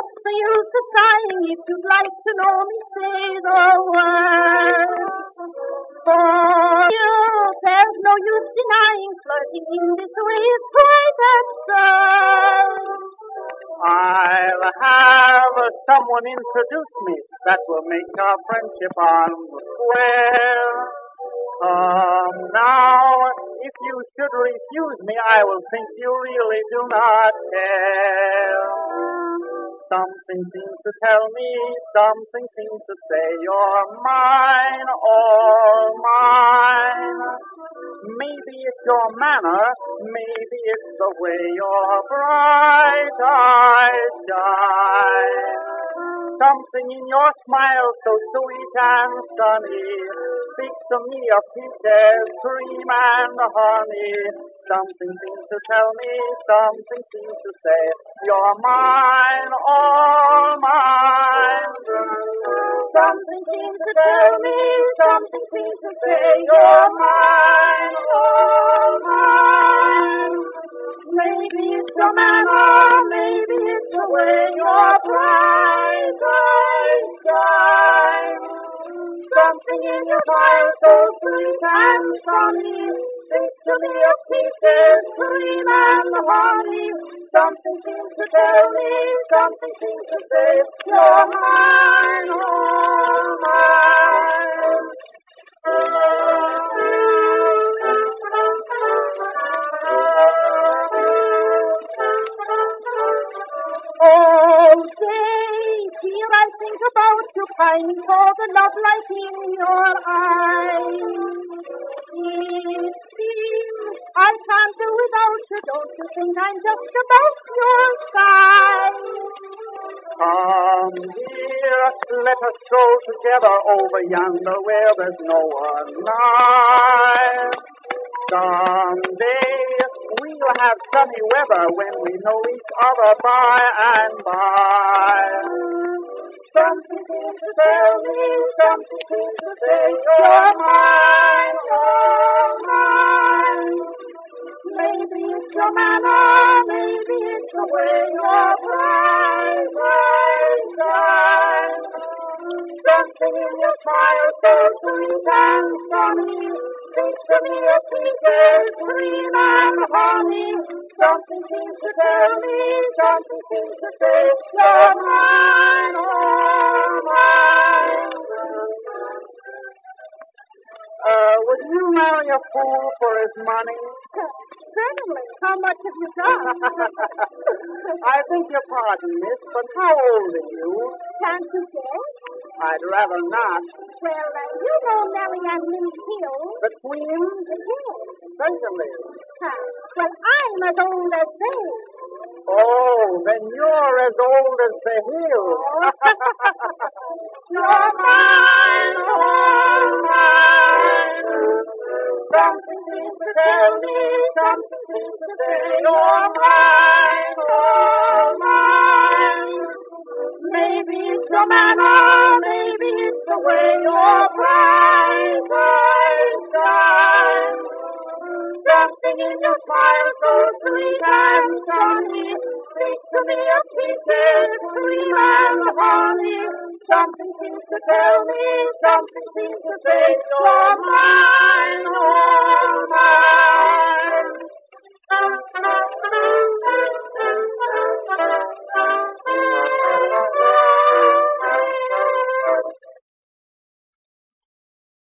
What's the use of sighing? If you'd like to know me, say the word. For you, there's no use denying, flirting in this way is quite absurd. I'll have someone introduce me that will make our friendship on the square. Now, if you should refuse me, I will think you really do not care. Something seems to tell me, something seems to say you're mine, all mine. Maybe it's your manner, maybe it's the way your bright eyes shine. Something in your smile so sweet and sunny speaks to me of peaches, cream and honey. Something seems to tell me, something seems to say, you're mine, all mine. Something seems to tell me, something seems to say, you're mine, all mine. Maybe it's your manner, maybe it's the way your bright eyes shine. Something in your smile so sweet and sunny speaks to me of peaches, cream and honey. Something seems to tell me, something seems to say, you're mine, all mine. All day here I think about you, pining for the love light in your eyes. It seems I can't do without you, don't you think I'm just about your size? Come here, let us stroll together over yonder where there's no one nigh. Someday we'll have sunny weather when we know each other by and by. Something seems to tell me, something seems to say, you're mine, all mine. Maybe it's your manner, maybe it's the way your bright eyes shine. Something in your smile so sweet and sunny speaks to me of peaches, cream and honey. Something seems to tell me, something seems to say, you're mine, all mine. Would you marry a fool for his money? Certainly. How much have you got? I beg your pardon, miss, but how old are you? Can't you guess? I'd rather not. Well, you know Marianne Lynn Hill. The Queen? The Hill. Certainly. Well, I'm as old as they. Oh, then you're as old as the hill. You're mine, all mine. Something seems to tell me, something seems to say, you're mine, all mine. Maybe it's your manner, maybe it's the way your bright eyes shine. Something in your smile so sweet and sunny speaks to me of peaches, cream and honey. Something seems to tell me, something seems to say, you're mine, all